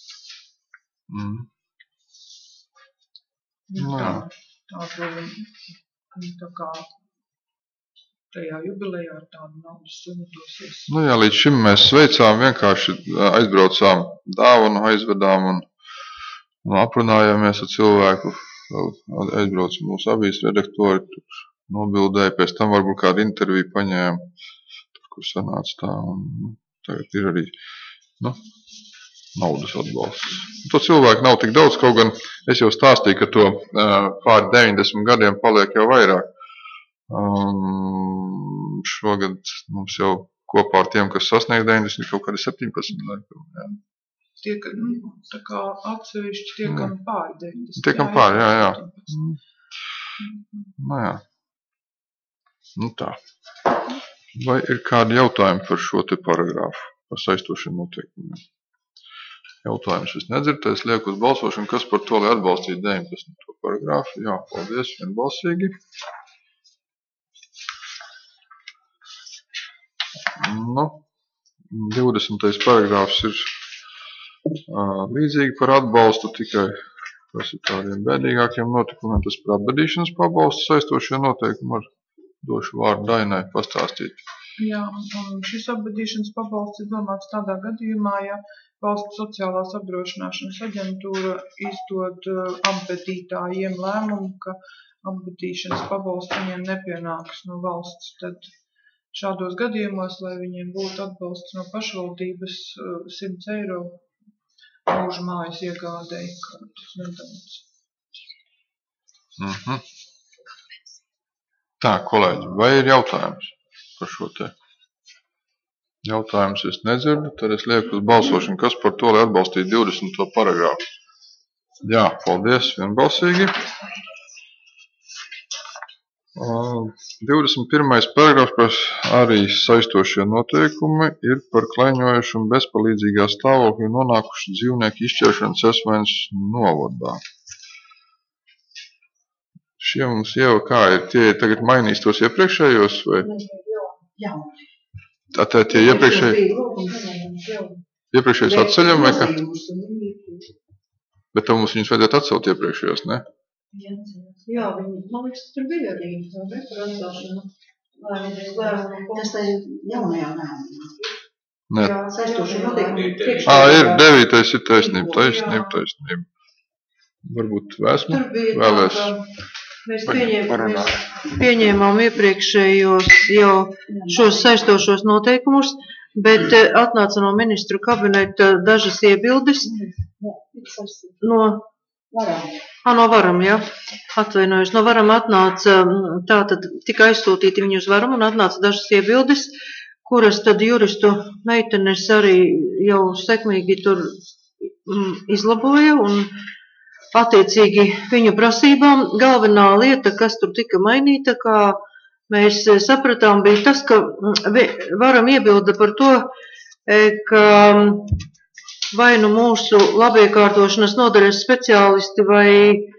Tā kā tajā jubilejā ar tādu naudas summu dosies. Jā, līdz šim mēs sveicām, vienkārši aizbraucām, dāvanu aizvedām un aprunājāmies ar cilvēku. Aizbrauca mūsu avīzes redaktori, nobildēja, pēc tam varbūt kādu interviju paņēma, kur sanāca tā. Un, tagad ir arī naudas atbalsts. To cilvēku nav tik daudz, kaut gan es jau stāstīju, ka to pāri 90 gadiem paliek jau vairāk. Šogad mums jau kopā ar tiem, kas sasniedz 90, kaut kādi 17 laikam. Jā. Tā kā atsevišķi tiekam pāri 90. Tiekam pāri, jā. Jā. Tā. Vai ir kādi jautājumi par šo te paragrāfu, par saistošiem noteikumiem? Jautājums es nedzirdu, es lieku uz balsošanu, kas par to, lai atbalstītu 19. paragrāfu. Jā, paldies, vienbalsīgi. 20. paragrāfs ir līdzīgi par atbalstu, tikai tas ir tādiem bēdīgākiem notikumiem, tas par apbedīšanas pabalstu saistošie noteikumi. Došu vārdu Dainai pastāstīt. Jā, un šis apbedīšanas pabalsts ir domāts tādā gadījumā, ja Valsts sociālās apdrošināšanas aģentūra izdod apbedītājiem lēmumu, ka apbedīšanas pabalsts viņiem nepienāks no valsts. Tad šādos gadījumos, lai viņiem būtu atbalsts no pašvaldības 100 eiro mūža mājas iegādēji, kā tas nedaudz. Tā, kolēģi, vai ir jautājums par šo te? Jautājums es nedzirdu, tad es lieku uz balsošanu, kas par to, lai atbalstītu 20. paragrāfu. Jā, paldies, vienbalsīgi. 21. paragrāfs arī saistošie noteikumi ir par klaiņojušu un bezpalīdzīgā stāvoklī nonākušu dzīvnieku izšķiršanu Cesvenes novadā. Šie mums jau kā ir, tie tagad mainīs tos iepriekšējos vai? Jā. Tātad tie iepriekšējos atceļam vai kā? Bet tad mums viņus vajadzētu atcelt iepriekšējos, ne? Jā, man liekas, tur bija arī tā par atcelšanu. Tas tā ir jaunajā lēmumā. Nē. Saistošie noteikumi. Ir 9. ir taisnība. Varbūt esmu vēlēs. Mēs pieņēmām iepriekšējos jau šos saistošos noteikumus, bet atnāca no ministru kabineta dažas iebildes no Varam, jā. Atvainojos, no Varam atnāca, tātad tika aizsūtīti viņu uz Varam un atnāca dažas iebildes, kuras tad juristu meitenes arī jau sekmīgi tur izlaboja un attiecīgi viņu prasībām. Galvenā lieta, kas tur tika mainīta, kā mēs sapratām, bija tas, ka Varam iebilda par to, ka vai nu mūsu labiekārtošanas nodaļas speciālisti vai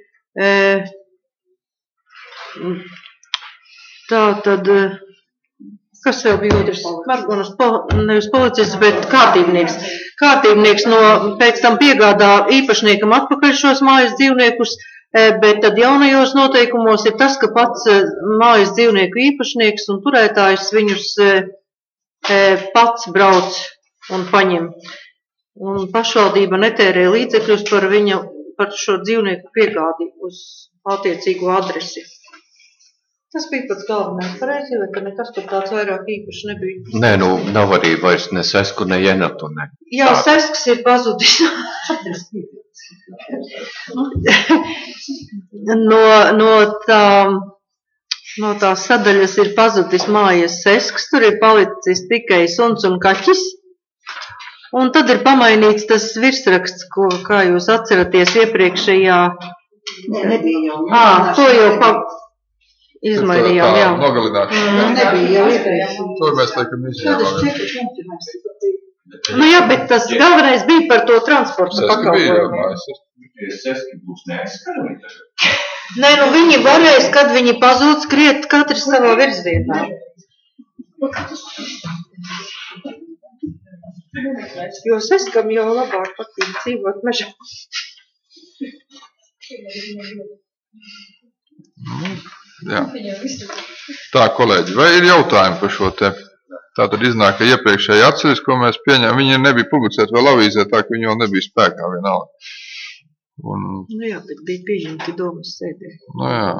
tā tad, kas vēl bija otrs? Margonas, nevis policists, bet kārtībnieks. Kārtībnieks pēc tam piegādā īpašniekam atpakaļ šos mājas dzīvniekus, bet tad jaunajos noteikumos ir tas, ka pats mājas dzīvnieku īpašnieks un turētājs viņus pats brauc un paņem. Un pašvaldība netērē līdzekļus par šo dzīvnieku piegādi uz attiecīgo adresi. Tas bija pats galvenais pareizi, vai ka nekas tur tāds vairāk īpaši nebija. Nē, nu, nav arī vairs ne Sesku, ne Jenatu, ne. Jā, Sesks ir pazudis. No tās sadaļas ir pazudis mājas Sesks, tur ir palicis tikai suns un kaķis. Un tad ir pamainīts tas virsraksts, ko, kā jūs atceraties iepriekšējā. Nebija jau. To jau izmainījām, jā. Nogalināšana. Nebija jau iepriekš. To mēs teikam izņēmām. Nu jā, bet tas galvenais bija par to transporta pakalpojumu. Seski būs neaizskarami tagad. Nē, nu viņi varēs, kad viņi pazūd skriet katrs savā virzienā. Jo Seskam jau labāk patīk dzīvot mežā. Jā. Tā, kolēģi, vai ir jautājumi par šo te? Tātad iznāk, ka iepriekšēji atceries, ko mēs pieņēmām, viņi nebija publicēti vēl avīzē, tā ka viņi vēl nebija spēkā vienalga. Nu jā, bet bija pieņemti domas sēdē. Nu jā.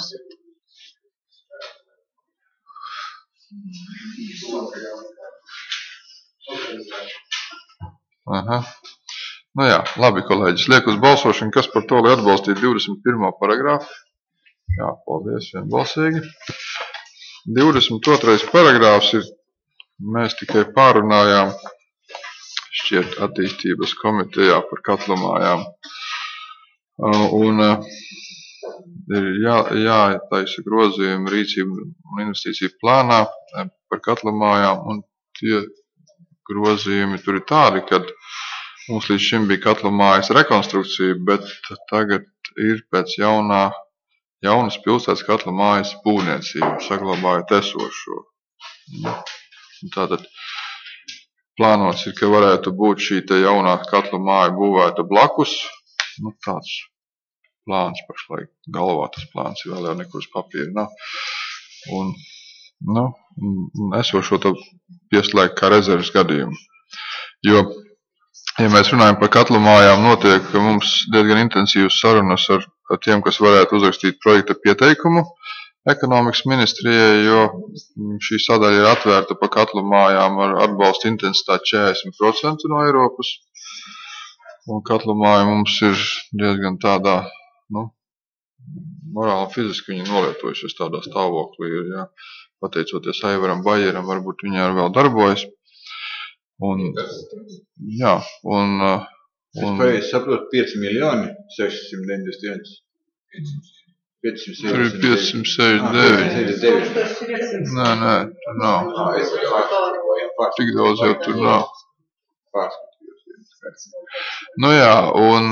Aha. Nu jā, labi, kolēģis, liek uz balsošanu, kas par to, lai atbalstītu 21. paragrāfu. Jā, paldies, vienbalsīgi. 22. paragrāfs ir, mēs tikai pārunājām, šķiet, attīstības komitejā par katlamājām. Un ir jātaisa grozījumi rīcību un investīciju plānā par katlamājām, un tie grozījumi tur ir tādi, kad mums līdz šim bija katlamājas rekonstrukcija, bet tagad ir pēc jaunas pilsētas katlamājas būvniecība, saglabājot esošo. Tātad plānots ir, ka varētu būt šī te jaunā katlamāja būvēta blakus. Nu, tāds plāns pašlaik galvā, tas plāns vēl jau nekur uz papīra nav. Un esošo to pieslēgt kā rezerves gadījumu. Jo, ja mēs runājam par katlamājām, notiek mums diezgan intensīvas sarunas ar tiem, kas varētu uzrakstīt projekta pieteikumu ekonomikas ministrijai, jo šī sadaļa ir atvērta par katlamājām ar atbalstu intensitāti 40% no Eiropas. Un katlamāja mums ir diezgan tādā, morāli un fiziski viņa nolietojušies tādā stāvoklī. Jā. Pateicoties Aivaram Bajeram, varbūt viņa arī vēl darbojas. Es pareizi saprotu, 5 miljoni 691. 569. Tur ir 569. Nē, tur nav. Tik daudz jau tur nav. Nu jā, un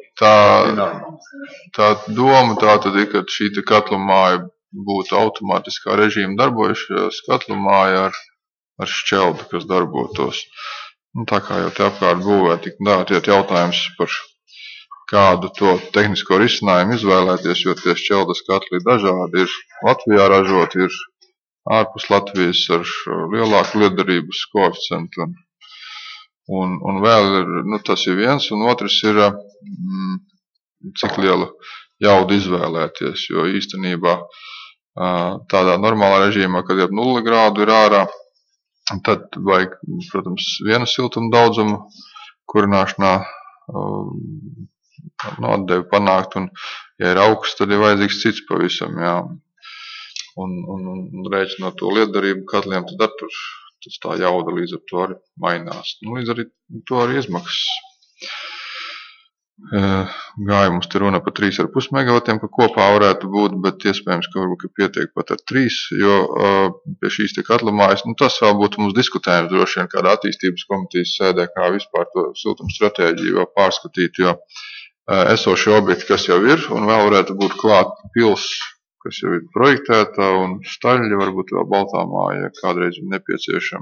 tā doma tātad ir, ka šī katlamāja būtu automātiskā režīma darbojušies katlamāja ar šķeldu, kas darbotos. Tā kā jau te apkārt būvē, tik tiet jautājums par kādu to tehnisko risinājumu izvēlēties, jo tie šķeldas katli dažādi ir Latvijā ražot, ir ārpus Latvijas ar lielāku lietderības koeficientu. Un vēl ir, tas ir viens, un otrs ir, cik lielu jaudu izvēlēties, jo īstenībā tādā normālā režīmā, kad jau 0 grādu ir ārā, tad vajag, protams, vienu siltumu daudzumu kurināšanā atdevi panākt, un, ja ir augsts, tad ir vajadzīgs cits pavisam, jā. Un rēķinot to lietderību katliem, tad tur tā jauda līdz ar to arī mainās. Līdz ar to arī izmaksas. Gāja mums te runa par 3,5 megavatiem, ka kopā varētu būt, bet iespējams, ka varbūt pietiek pat ar 3, jo pie šīs te katlamājas, tas vēl būtu mums diskutējums droši vien kādā attīstības komitejas sēdē, kā vispār to siltumu stratēģiju vēl pārskatīt, jo esošie objekti, kas jau ir, un vēl varētu būt klāt pils, kas jau ir projektēta, un staļļi, varbūt vēl baltā māja, ja kādreiz ir nepieciešama.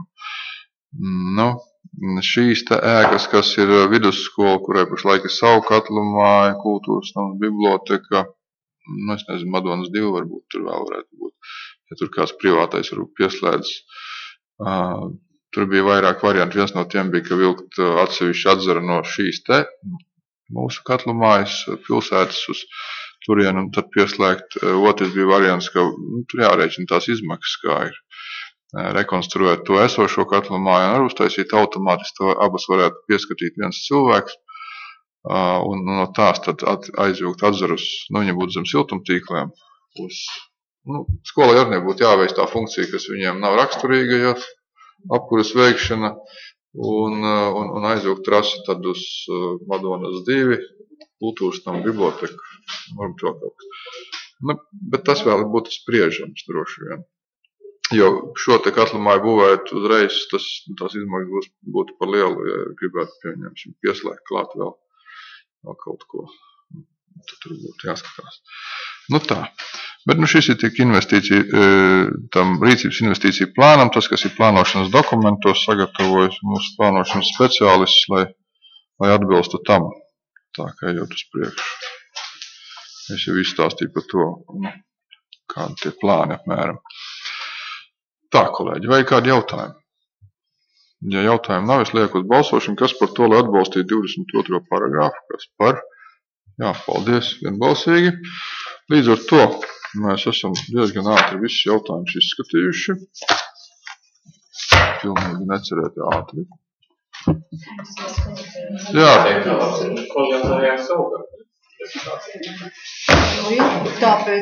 Šīs te ēkas, kas ir vidusskola, kurai pašlaik ir savu katlamāja, kultūras nams, biblioteka, es nezinu, Madonas 2 varbūt tur vēl varētu būt, ja tur kāds privātais varbūt pieslēdz. Tur bija vairāk varianti, viens no tiem bija, ka vilkt atsevišķi atzara no šīs te mūsu katlamājas pilsētas uz turien un tad pieslēgt. Otrs bija variants, ka tur jārēķina tās izmaksas, kā ir rekonstruēt to esošo katlu māju un arī uztaisīt automātiski, to abas varētu pieskatīt viens cilvēks. Un no tās tad aizvilkt atzarus, viņa būtu zem siltumtīkliem. Skolai arī nebūtu jāveic tā funkcija, kas viņiem nav raksturīga, ja apkuras veikšana, un aizvilkt trasi tad uz Madonas 2, kultūras tam biblioteku, varbūt vēl kaut kas. Bet tas vēl būtu spriežams droši vien. Jo šo te katlu māju būvēt uzreiz, tās izmaksas būtu par lielu, ja gribētu pieņemsim pieslēgt klāt vēl kaut ko. Tad tur būtu jāskatās. Tā. Bet šis ir tik investīcija, tam rīcības investīcija plānam, tas, kas ir plānošanas dokumentos, sagatavojas mūsu plānošanas speciālists, lai atbilstu tam. Tā kā ejot uz priekšu. Es jau izstāstīju par to, kādi tie plāni apmēram. Tā, kolēģi, vai kādi jautājumi? Ja jautājumi nav, es lieku uz balsošanu, kas par to, lai atbalstītu 22. paragrāfu, kas par? Jā, paldies, vienbalsīgi. Līdz ar to mēs esam diezgan ātri visus jautājumus izskatījuši. Pilnīgi necerēti ātri. Jā. Tāpēc